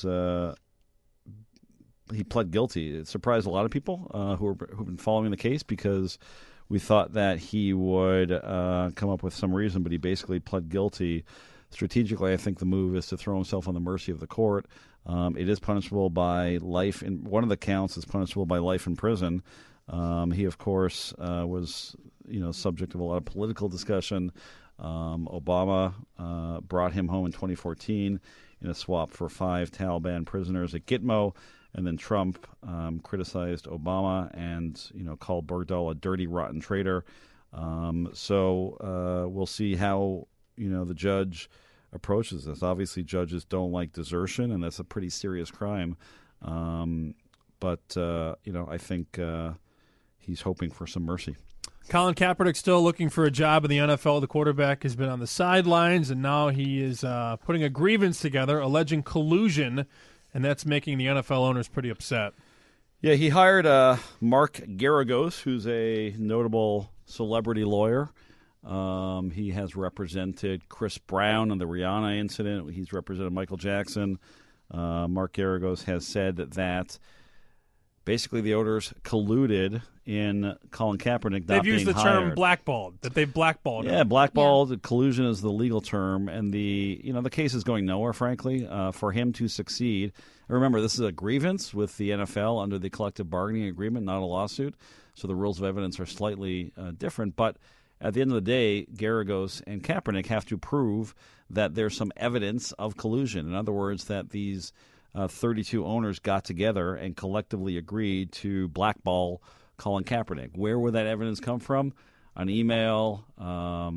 he pled guilty. It surprised a lot of people who've been following the case because we thought that he would come up with some reason, but he basically pled guilty. Strategically, I think the move is to throw himself on the mercy of the court. It is punishable by life. One of the counts is punishable by life in prison. He, of course, was subject of a lot of political discussion. Obama brought him home in 2014 in a swap for 5 Taliban prisoners at Gitmo. And then Trump criticized Obama and, called Bergdahl a dirty, rotten traitor. So we'll see how, the judge approaches this. Obviously, judges don't like desertion, and that's a pretty serious crime. But I think he's hoping for some mercy. Colin Kaepernick still looking for a job in the NFL. The quarterback has been on the sidelines, and now he is putting a grievance together alleging collusion, and that's making the NFL owners pretty upset. Yeah, he hired Mark Geragos, who's a notable celebrity lawyer. He has represented Chris Brown on the Rihanna incident. He's represented Michael Jackson. Mark Geragos has said that basically the owners colluded in Colin Kaepernick not being hired. They've used the term blackballed, that they've blackballed him. Yeah, blackballed. Yeah. Collusion is the legal term, and the case is going nowhere, frankly, for him to succeed. Remember, this is a grievance with the NFL under the collective bargaining agreement, not a lawsuit, so the rules of evidence are slightly different. But at the end of the day, Geragos and Kaepernick have to prove that there's some evidence of collusion. In other words, that these 32 owners got together and collectively agreed to blackball Colin Kaepernick. Where would that evidence come from? An email, a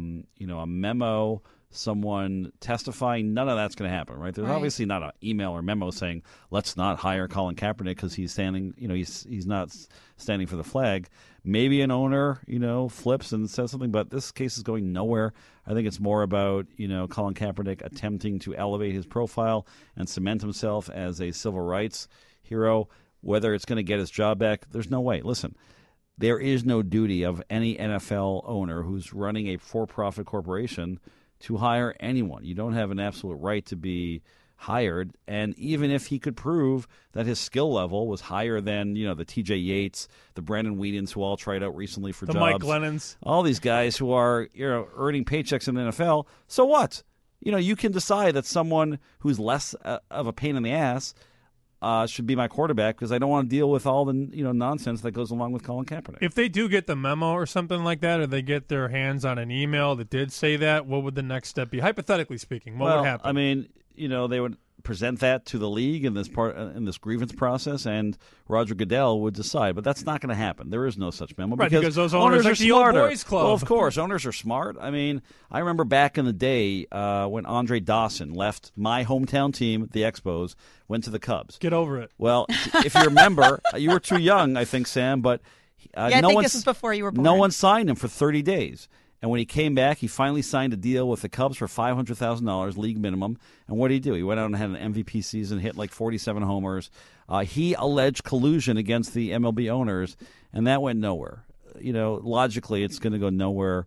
memo, someone testifying? None of that's going to happen, right? There's obviously not an email or memo saying let's not hire Colin Kaepernick because he's standing, he's not standing for the flag. Maybe an owner, flips and says something, but this case is going nowhere. I think it's more about, Colin Kaepernick attempting to elevate his profile and cement himself as a civil rights hero. Whether it's going to get his job back, there's no way. Listen, there is no duty of any NFL owner who's running a for-profit corporation to hire anyone. You don't have an absolute right to be hired, and even if he could prove that his skill level was higher than, the T.J. Yates, the Brandon Whedons, who all tried out recently for jobs. The Mike Lennons. All these guys who are, earning paychecks in the NFL, so what? You can decide that someone who's less of a pain in the ass should be my quarterback because I don't want to deal with all the nonsense that goes along with Colin Kaepernick. If they do get the memo or something like that, or they get their hands on an email that did say that, what would the next step be? Hypothetically speaking, what would happen? I mean, they would present that to the league in this grievance process, and Roger Goodell would decide. But that's not going to happen. There is no such memo because those owners are the smarter. Old boys club. Well, of course, owners are smart. I mean, I remember back in the day when Andre Dawson left my hometown team, the Expos, went to the Cubs. Get over it. Well, if you remember, you were too young, I think, Sam, but I think this was before you were born. No one signed him for 30 days. And when he came back, he finally signed a deal with the Cubs for $500,000, league minimum. And what did he do? He went out and had an MVP season, hit like 47 homers. He alleged collusion against the MLB owners, and that went nowhere. Logically, it's going to go nowhere.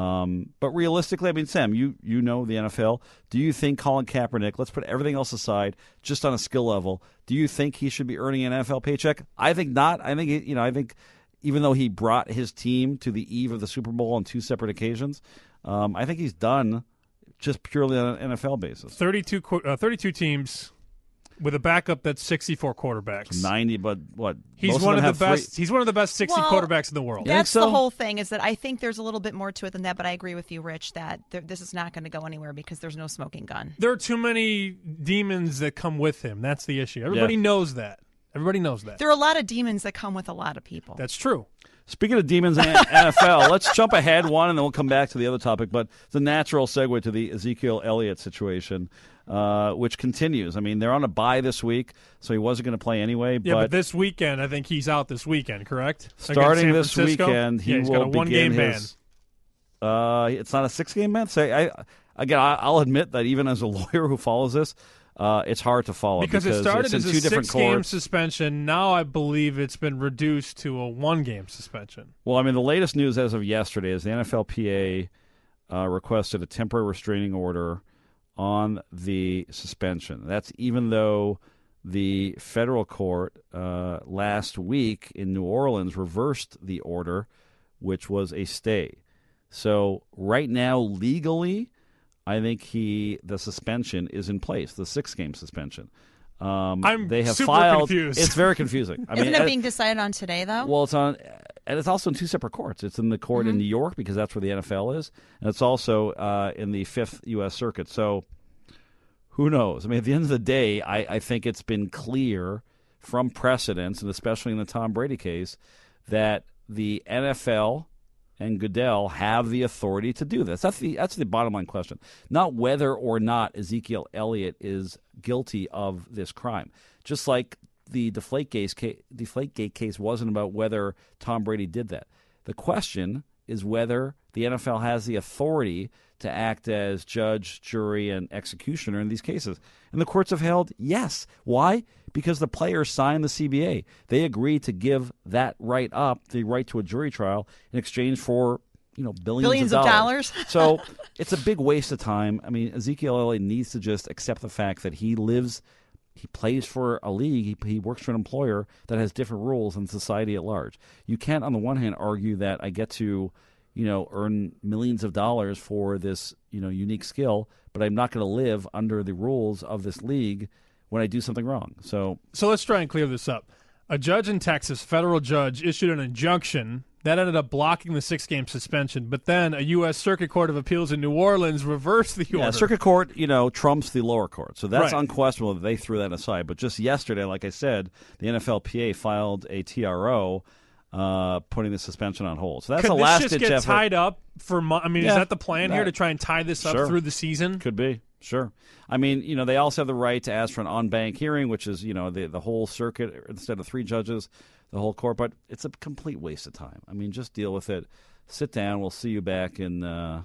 But realistically, I mean, Sam, you know the NFL. Do you think Colin Kaepernick, let's put everything else aside, just on a skill level, do you think he should be earning an NFL paycheck? I think not. I think even though he brought his team to the eve of the Super Bowl on two separate occasions, I think he's done just purely on an NFL basis. 32 teams with a backup that's 64 quarterbacks. 90, but what? He's one of the best. He's one of the best 60 quarterbacks in the world. That's the whole thing. Is that I think there's a little bit more to it than that. But I agree with you, Rich, that this is not going to go anywhere because there's no smoking gun. There are too many demons that come with him. That's the issue. Everybody knows that. Everybody knows that. There are a lot of demons that come with a lot of people. That's true. Speaking of demons in NFL, let's jump ahead one, and then we'll come back to the other topic. But it's a natural segue to the Ezekiel Elliott situation, which continues. I mean, they're on a bye this week, so he wasn't going to play anyway. Yeah, but this weekend, I think he's out this weekend, correct? Starting this weekend, he's will got a one-game ban. It's not a 6-game ban. I'll admit that even as a lawyer who follows this, it's hard to follow because it started as a 6-game suspension. Now I believe it's been reduced to a 1-game suspension. Well, I mean, the latest news as of yesterday is the NFLPA requested a temporary restraining order on the suspension. That's even though the federal court last week in New Orleans reversed the order, which was a stay. So right now, legally, I think the suspension is in place, the 6-game suspension. I'm super confused. It's very confusing. Isn't it being decided on today, though? Well, and it's also in two separate courts. It's in the court in New York because that's where the NFL is, and it's also in the 5th U.S. Circuit. So who knows? I mean, at the end of the day, I think it's been clear from precedents, and especially in the Tom Brady case, that the NFL and Goodell have the authority to do this. That's the bottom line question. Not whether or not Ezekiel Elliott is guilty of this crime. Just like the Deflategate case wasn't about whether Tom Brady did that. The question is whether the NFL has the authority to act as judge, jury, and executioner in these cases. And the courts have held yes. Why? Because the players signed the CBA. They agreed to give that right up, the right to a jury trial, in exchange for billions of dollars. So it's a big waste of time. I mean, Ezekiel Elliott needs to just accept the fact that he plays for a league, he works for an employer that has different rules than society at large. You can't, on the one hand, argue that I get to, earn millions of dollars for this, unique skill, but I'm not going to live under the rules of this league when I do something wrong. So let's try and clear this up. A judge in Texas, federal judge, issued an injunction that ended up blocking the 6-game suspension, but then a U.S. Circuit Court of Appeals in New Orleans reversed the order. Yeah, Circuit Court, trumps the lower court, so that's unquestionable that they threw that aside. But just yesterday, like I said, the NFLPA filed a TRO putting the suspension on hold. So that's a last-ditch effort. Could this just get tied up for is that the plan here, to try and tie this up through the season? Could be, sure. I mean, they also have the right to ask for an en-banc hearing, which is, the whole circuit instead of 3 judges. The whole court, but it's a complete waste of time. I mean, just deal with it. Sit down. We'll see you back in,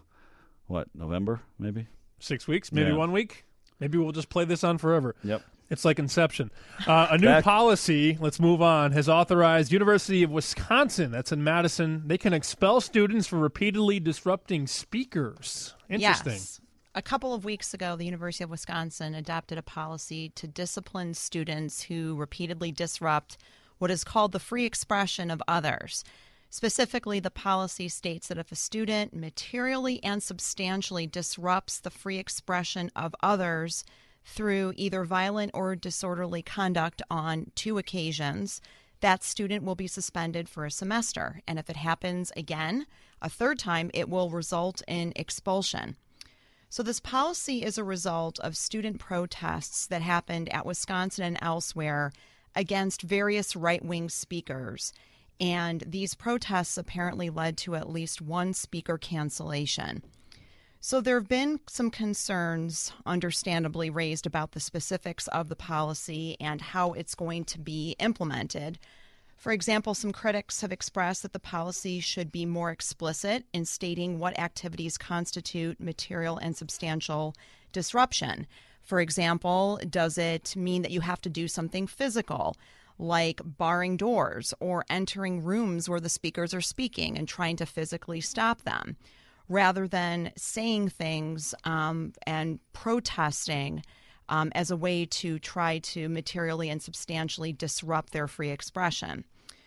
November, maybe? 6 weeks, maybe 1 week? Maybe we'll just play this on forever. Yep. It's like Inception. A new policy, let's move on, has authorized University of Wisconsin, that's in Madison, they can expel students for repeatedly disrupting speakers. Interesting. Yes. A couple of weeks ago, the University of Wisconsin adopted a policy to discipline students who repeatedly disrupt what is called the free expression of others. Specifically, the policy states that if a student materially and substantially disrupts the free expression of others through either violent or disorderly conduct on 2 occasions, that student will be suspended for a semester. And if it happens again, a 3rd time, it will result in expulsion. So this policy is a result of student protests that happened at Wisconsin and elsewhere against various right-wing speakers, and these protests apparently led to at least 1 speaker cancellation. So there have been some concerns, understandably, raised about the specifics of the policy and how it's going to be implemented. For example, some critics have expressed that the policy should be more explicit in stating what activities constitute material and substantial disruption. For example, does it mean that you have to do something physical, like barring doors or entering rooms where the speakers are speaking and trying to physically stop them, rather than saying things and protesting as a way to try to materially and substantially disrupt their free expression?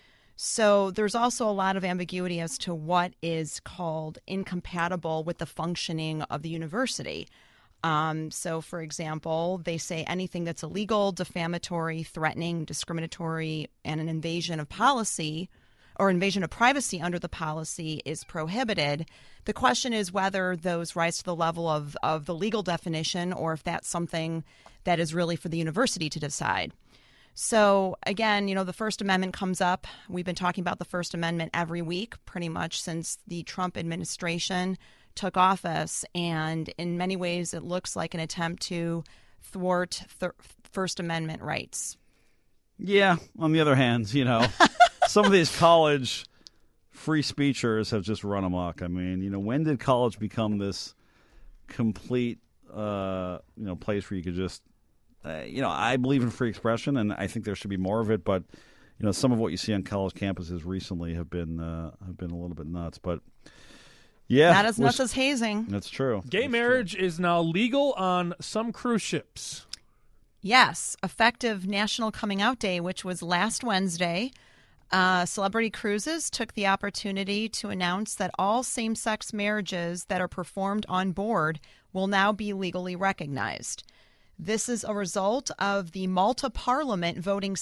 So there's also a lot of ambiguity as to what is called incompatible with the functioning of the university. So, for example, they say anything that's illegal, defamatory, threatening, discriminatory, and an invasion of policy or invasion of privacy under the policy is prohibited. The question is whether those rise to the level of the legal definition or if that's something that is really for the university to decide. So, again, the First Amendment comes up. We've been talking about the First Amendment every week pretty much since the Trump administration took office, and in many ways it looks like an attempt to thwart First Amendment rights. Yeah, on the other hand, some of these college free speechers have just run amok. I mean, when did college become this complete, place where you could just, I believe in free expression, and I think there should be more of it, but, some of what you see on college campuses recently have been a little bit nuts, but yeah. Not as nuts as hazing. That's true. Gay marriage is now legal on some cruise ships. Yes, effective National Coming Out Day, which was last Wednesday. Celebrity Cruises took the opportunity to announce that all same-sex marriages that are performed on board will now be legally recognized. This is a result of the Malta Parliament voting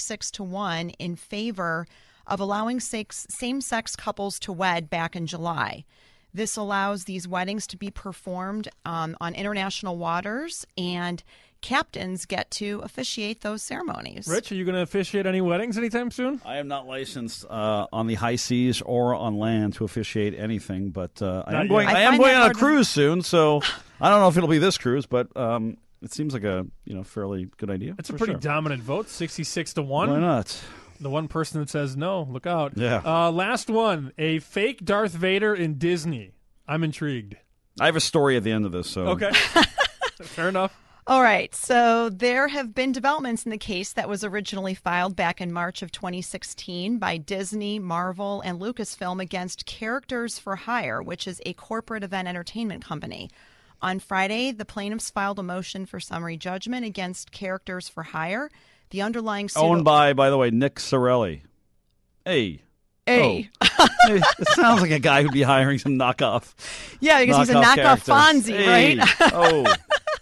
66-1 in favor of allowing same-sex couples to wed back in July. This allows these weddings to be performed on international waters, and captains get to officiate those ceremonies. Rich, are you going to officiate any weddings anytime soon? I am not licensed on the high seas or on land to officiate anything, but I am going on a cruise soon, so I don't know if it'll be this cruise, but it seems like a fairly good idea. It's a pretty dominant vote, 66-1. Why not? The one person that says no, look out. Yeah. Last one, a fake Darth Vader in Disney. I'm intrigued. I have a story at the end of this. So Okay. Fair enough. All right, so there have been developments in the case that was originally filed back in March of 2016 by Disney, Marvel, and Lucasfilm against Characters for Hire, which is a corporate event entertainment company. On Friday, the plaintiffs filed a motion for summary judgment against Characters for Hire. The underlying suit owned by the way, Nick Sorelli. Hey. Hey. Oh. It sounds like a guy who'd be hiring some knockoff. Yeah, because he's a knockoff characters. Fonzie, Hey. right? Oh.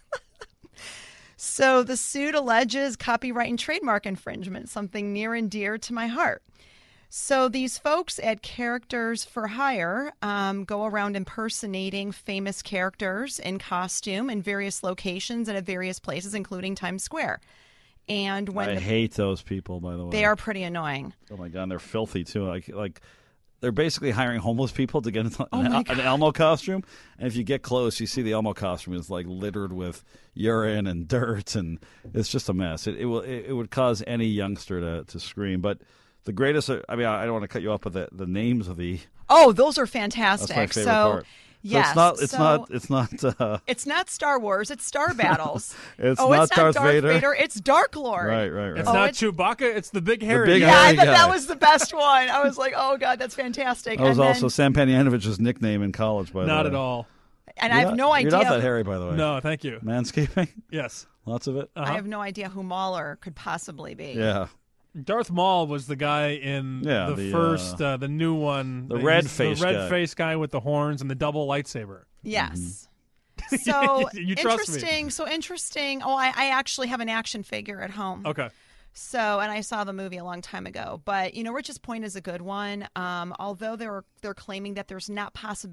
So the suit alleges copyright and trademark infringement, something near and dear to my heart. So these folks at Characters for Hire go around impersonating famous characters in costume in various locations and at various places, including Times Square. And when I hate those people, by the way. they are pretty annoying. Oh my god, they're filthy too. Like they're basically hiring homeless people to get into Oh my an Elmo costume. And if you get close, you see the Elmo costume is like littered with urine and dirt, and it's just a mess. It would cause any youngster to scream. But the greatest, I mean, I don't want to cut you off, but the names of the Oh, those are fantastic. that's my favorite part. Yes, it's not it's not Star Wars. It's Star Battles. It's oh, not it's not Darth Vader. It's Dark Lord. Right. It's not Chewbacca. It's the big hairy big guy. Yeah, I hairy thought guy. that was the best one. I was like, oh god, that's fantastic. That was And then- also Sam Panianovich's nickname in college, by the way. Not at all. and You're I have no idea. You're not that hairy, by the way. No, thank you. Manscaping? Yes. Lots of it? I have no idea who Mahler could possibly be. Yeah. Darth Maul was the guy in the first, the new one. the red face The red guy. face guy with the horns and the double lightsaber. Yes. So You trust me. interesting. So interesting. Oh, I actually have an action figure at home. Okay. So, and I saw the movie a long time ago, but Rich's point is a good one. Although they're claiming that there's no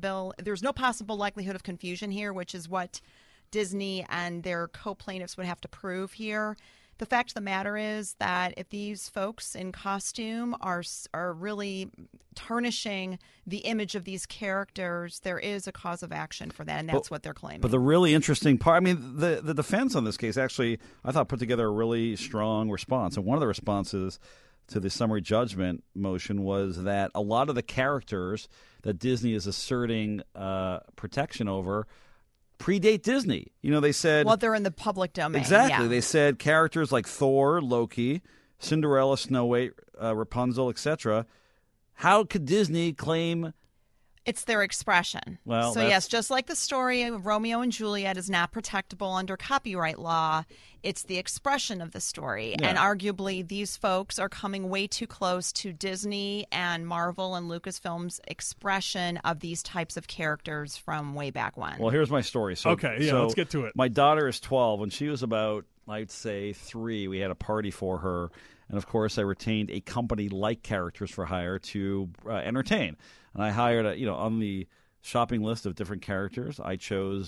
possible likelihood of confusion here, which is what Disney and their co-plaintiffs would have to prove here. The fact of the matter is that if these folks in costume are really tarnishing the image of these characters, there is a cause of action for that, and that's what they're claiming. But the really interesting part, I mean, the defense on this case actually, I thought, put together a really strong response. And one of the responses to the summary judgment motion was that a lot of the characters that Disney is asserting protection over predate Disney. They said... Well, they're in the public domain. Exactly. Yeah. They said characters like Thor, Loki, Cinderella, Snow White, Rapunzel, etc. How could Disney claim... It's their expression. Well, so yes, just like the story of Romeo and Juliet is not protectable under copyright law, it's the expression of the story. Yeah. And arguably, these folks are coming way too close to Disney and Marvel and Lucasfilm's expression of these types of characters from way back when. Well, here's my story. So, let's get to it. My daughter is 12. When she was about, I'd say, 3, we had a party for her. And, of course, I retained a company like Characters for Hire to entertain. And I hired, on the shopping list of different characters, I chose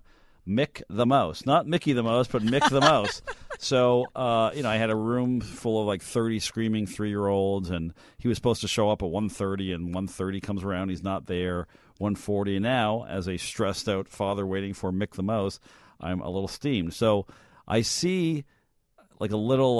Mick the Mouse. Not Mickey the Mouse, but Mick the Mouse. So, I had a room full of like 30 screaming 3-year-olds, and he was supposed to show up at 1:30, and 1:30 comes around, he's not there. 1:40, and now, as a stressed-out father waiting for Mick the Mouse, I'm a little steamed. So I see like a little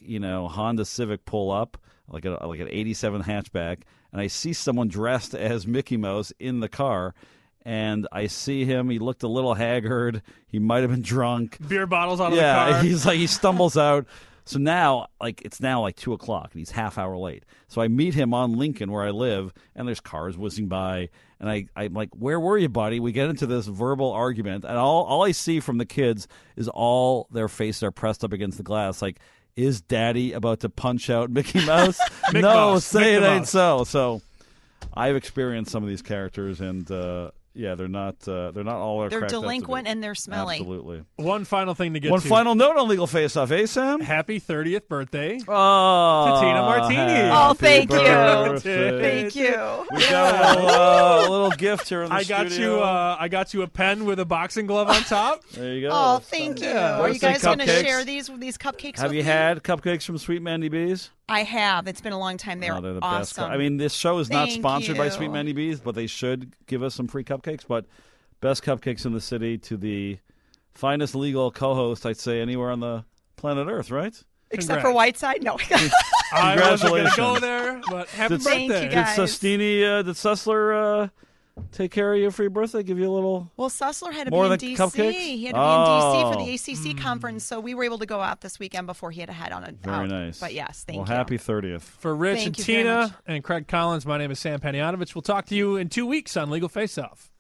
Honda Civic pull up, like an 87 hatchback, and I see someone dressed as Mickey Mouse in the car, and I see him. He looked a little haggard. He might have been drunk. Beer bottles out of the Yeah, car. he stumbles out. So now, it's now 2:00, and he's half hour late. So I meet him on Lincoln, where I live, and there's cars whizzing by, and I'm like, "Where were you, buddy?" We get into this verbal argument, and all I see from the kids is all their faces are pressed up against the glass, like, is Daddy about to punch out Mickey Mouse? Mick No, Mouse. say Mick it the ain't Mouse. so. So I've experienced some of these characters, and yeah, they're not all They're cracked up to be. delinquent and they're smelly. Absolutely. One final thing to get One to. final note on Legal Face Off, Sam? Happy 30th birthday. Oh, Tina Martini. Oh, thank you. birthday. Thank you. We got a little gift here in the I got studio. I got you a pen with a boxing glove on top. There you go. Oh, thank you. Yeah. Are you guys going to Cupcakes. share these cupcakes Have with you me? had cupcakes from Sweet Mandy Bees? I have. It's been a long time. They're The best. awesome. I mean, this show is not Thank sponsored by you. Sweet Mandy Bees, but they should give us some free cupcakes. But best cupcakes in the city to the finest legal co-host, I'd say, anywhere on the planet Earth, right? Except Congrats. for Whiteside? No. I wasn't going to Congratulations. go there, but happy Thank birthday. you, Did guys. did Sussler take care of you for your birthday? Give you a little. Well, Sussler had to More be in than D.C. cupcakes? He had to be in D.C. for Oh. the ACC conference, so we were able to go out this weekend before he had to head on Very out. nice. But yes, thank well, you. happy 30th. For Rich Thank and you very much. Tina and Craig Collins, my name is Sam Panayotovich. We'll talk to you in 2 weeks on Legal Face Off.